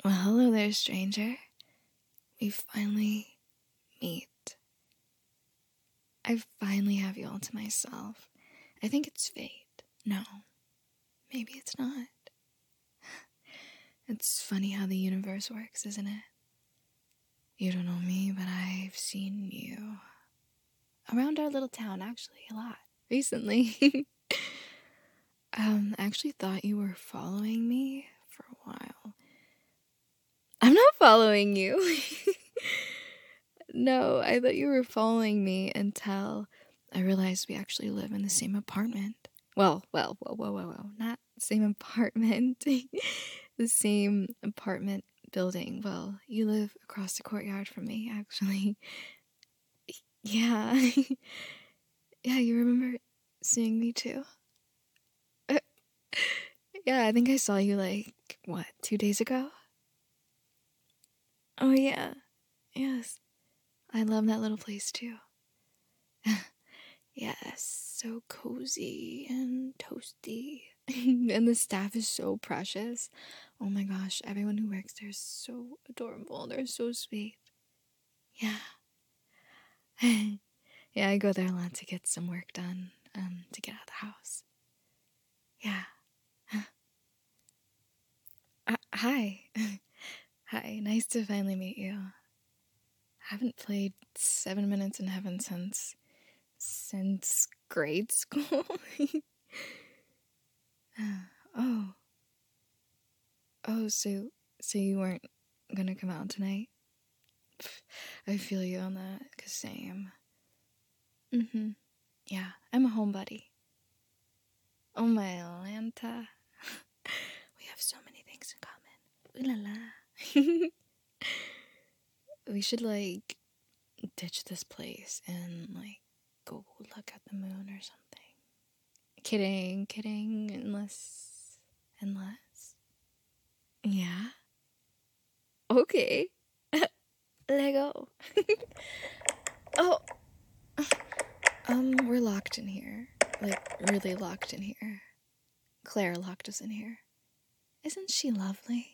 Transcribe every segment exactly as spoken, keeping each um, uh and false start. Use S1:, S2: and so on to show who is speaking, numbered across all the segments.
S1: Well, hello there, stranger. We finally meet. I finally have you all to myself. I think it's fate. No, maybe it's not. It's funny how the universe works, isn't it? You don't know me, but I've seen you around our little town, actually, a lot recently. um, I actually thought you were following me for a while. I'm not following you. No, I thought you were following me until I realized we actually live in the same apartment. Well, well, whoa, whoa, whoa, whoa. Not same apartment. The same apartment building. Well, you live across the courtyard from me, actually. Yeah. Yeah, you remember seeing me too? Uh, yeah, I think I saw you like, what, two days ago? Oh, yeah. Yes. I love that little place too. Yes, so cozy and toasty. And the staff is so precious. Oh my gosh, everyone who works there is so adorable. They're so sweet. Yeah. Yeah, I go there a lot to get some work done, um, to get out of the house. Yeah. Uh, hi. Hi, nice to finally meet you. I haven't played Seven Minutes in Heaven since since grade school. Oh. Oh, so so you weren't gonna come out tonight? Pff, I feel you on that, 'cause same. Mm-hmm. Yeah, I'm a homebody. Oh my Atlanta. We have so many things in common. Ooh la la. We should, like, ditch this place and, like, go look at the moon or something. Kidding, kidding, unless, unless. Yeah? Okay. Let go. Oh. Um, we're locked in here. Like, really locked in here. Claire locked us in here. Isn't she lovely?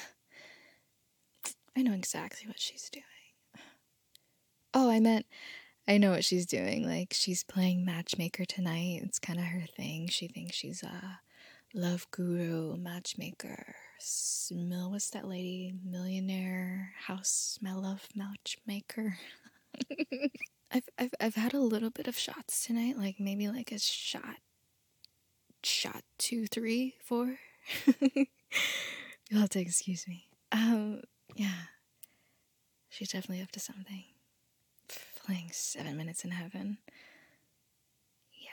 S1: I know exactly what she's doing. Oh, I meant, I know what she's doing. Like, she's playing matchmaker tonight. It's kind of her thing. She thinks she's a love guru, matchmaker. Mill, what's that lady? Millionaire house, my love matchmaker. I've, I've, I've had a little bit of shots tonight. Like, maybe like a shot. Shot two, three, four. You'll have to excuse me. Um, yeah. She's definitely up to something. Playing Seven Minutes in Heaven. Yeah.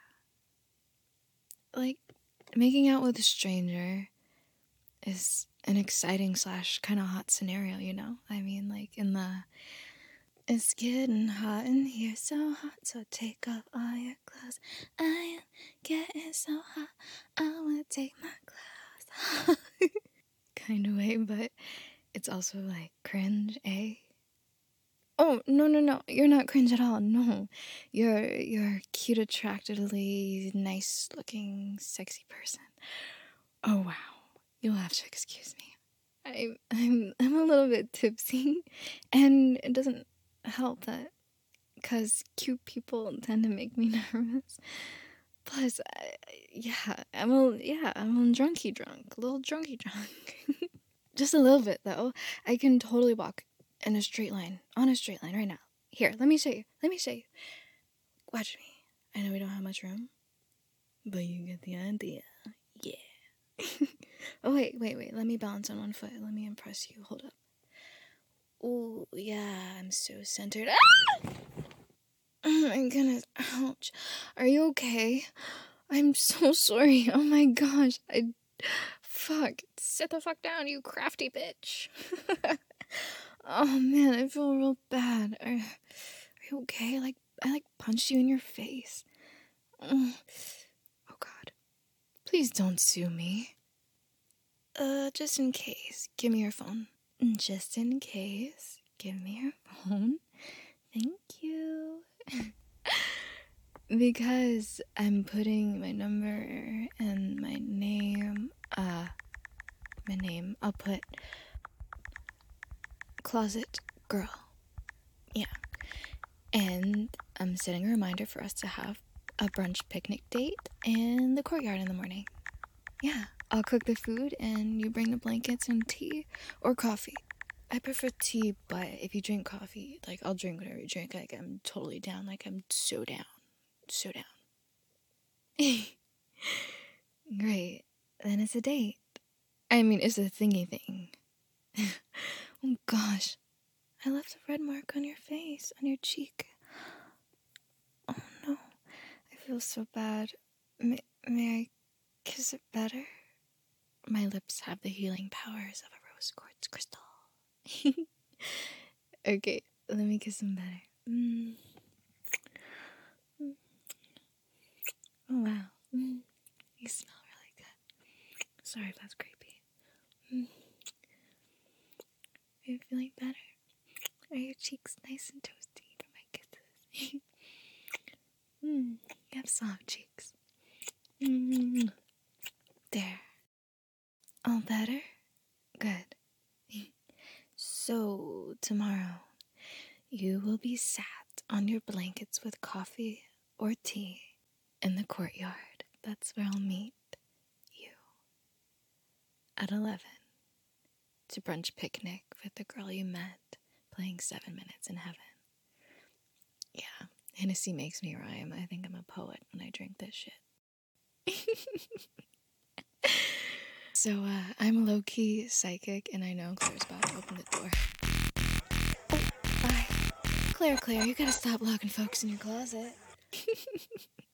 S1: Like, making out with a stranger is an exciting slash kind of hot scenario, you know? I mean, like, in the, it's getting hot in here, so hot, so take off all your clothes. I am getting so hot, I wanna take my clothes off. Kind of way, but it's also, like, cringe, eh? Oh, no, no, no, you're not cringe at all, no. You're, you're a cute, attractively, nice-looking, sexy person. Oh, wow. You'll have to excuse me. I'm, I'm, I'm a little bit tipsy, and it doesn't help that, because cute people tend to make me nervous. Plus, I, yeah, I'm a, yeah, I'm a drunky drunk, a little drunky drunk. Just a little bit, though. I can totally walk in a straight line, on a straight line right now. Here, let me show you, let me show you. Watch me. I know we don't have much room, but you get the idea. Yeah. Oh, wait, wait, wait. Let me balance on one foot. Let me impress you. Hold up. Oh, yeah, I'm so centered. Ah! Oh my goodness. Ouch. Are you okay? I'm so sorry. Oh my gosh. I... Fuck. Sit the fuck down, you crafty bitch. Oh man, I feel real bad. Are, are you okay? Like, I like punched you in your face. Oh god. Please don't sue me. Uh, just in case, give me your phone. Just in case, give me your phone. Thank you. Because I'm putting my number and my name, uh, my name, I'll put closet girl. Yeah. And I'm setting a reminder for us to have a brunch picnic date in the courtyard in the morning. Yeah, I'll cook the food and you bring the blankets and tea or coffee. I prefer tea, but if you drink coffee, like, I'll drink whatever you drink. Like, I'm totally down. Like, I'm so down. So down. Great. Then it's a date. I mean, it's a thingy thing. Oh, gosh. I left a red mark on your face, on your cheek. Oh, no. I feel so bad. May, may I kiss it better? My lips have the healing powers of a rose quartz crystal. Okay, let me kiss him better. Mm. Oh, wow. Mm. You smell really good. Sorry if that's creepy. Mm. Are you feeling better? Are your cheeks nice and toasty for my kisses? Mm. You have soft cheeks. Mm. There. All better? Good. So, tomorrow, you will be sat on your blankets with coffee or tea in the courtyard. That's where I'll meet you at eleven to brunch picnic with the girl you met playing Seven Minutes in Heaven. Yeah, Hennessy makes me rhyme. I think I'm a poet when I drink this shit. So, uh, I'm a low-key psychic, and I know Claire's about to open the door. Oh, bye. Claire, Claire, you gotta stop locking folks in your closet.